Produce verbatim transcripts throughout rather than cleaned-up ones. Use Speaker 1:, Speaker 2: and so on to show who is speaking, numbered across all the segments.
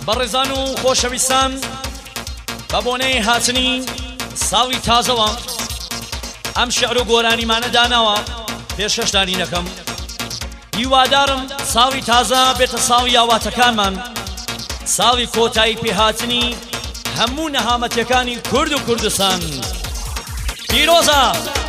Speaker 1: بەڕێزان و خۆشەویستان بە بۆنەی هاتنی ساڵی تازەوە ئەم شێعر و گۆرانیمانە داناوە پێشکەشدانینەکەم. هیوادارم ساڵی تازە بێتە ساڵی یاواتەکانمان، ساڵی کۆتایی پێهاتنی هەموو نەهامەتیەکانی کورد و کوردستان. پیرۆزە!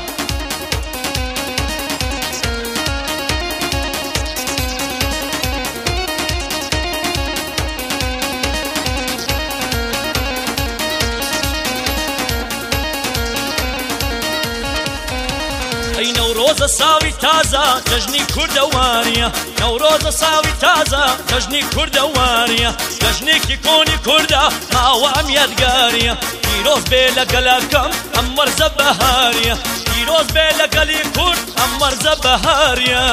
Speaker 1: ئەی نەورۆزە ساڵی تازە جەژنی کوردەوانیە، نەورۆزە ساڵی تازە جەژنی کوردەوانیە، جەژنێکی کۆنی کوردە ماوە ئەم یادگاریە. پیرۆز بێ لەگەلەکەم ئەم وەرزە بەهاریە، پیرۆز بێ لەگەلی کورد ئەم وەرزە بەهاریە.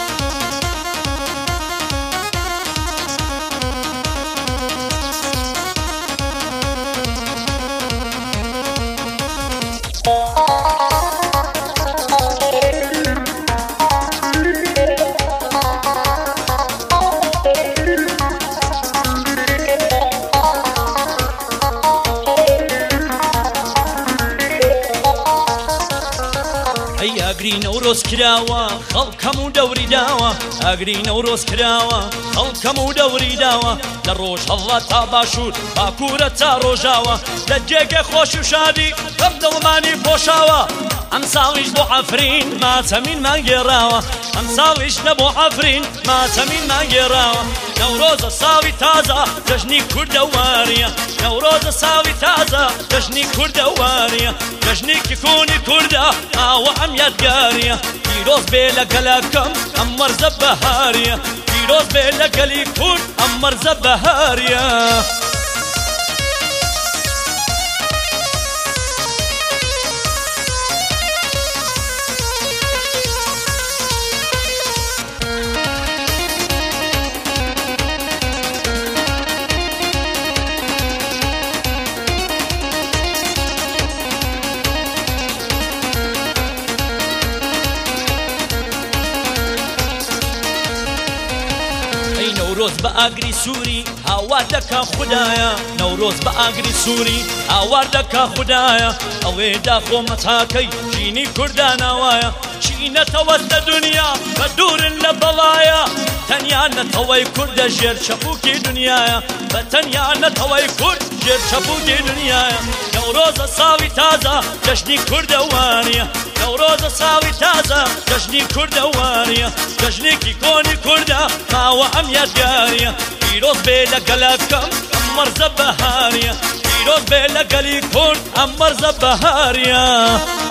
Speaker 1: ئەگری نەورۆز کراوە خەڵکەم و دەوری داوە، ئەگری نەورۆز کراوە خەڵکەم و دەوری داوە، لە ڕۆژهەڵات تا باشوور باکوورە تا ڕۆژاوە، لە جێگە خۆش و شادی بەم دڵمانی پۆشاوە. ئەم ساڵیش بۆ عەفرین ماتەمینمان گێڕاوە، ئەم ساڵیش نە بۆ عەفرین ماتەمینمان گێڕاوە. نەورۆزە ساڵی تازە جەژنی کوردەوانیە، نەورۆزە ساڵی تازە جەژنی کوردەوانیە، جەژنێکی کۆنی کوردە ماوە ئەم یادگاریە. پیرۆز بێ لەگەلەکەم ئەم وەرزە بەهاریە، پیرۆز بێ لەگەلی کورد ئەم وەرزە بەهاریە. نەورۆز بە ئاگری سووری هاوار دەکا خودایە، نەورۆز بە ئاگری سووری هاوار دەکا خودایە. ئەوێ داخۆمە تاکەی ژینی کورداناوایە، چینەتەوەت لە دنیا بە دوورن لە بەڵایە. تەنیا نەتەوەی کوردە ژێر چەپووکی دنیایە، بە تەنیا نەتەوەی کورد ژێر چەپووکی دنیایە. نەورۆزە ساڵی تازە جەژنی کوردەوانیە، نەورۆزە ساڵی تازە جەژنی کوردەوانیە، جەژنێکی کۆنی کوردە ماوە ئەم یادگاریە. پیرۆز بێ لەگەلەکەم ئەم وەرزە بەهاریە، پیرۆز بێ لەگەلی کورد ئەم وەرزە بەهاریە.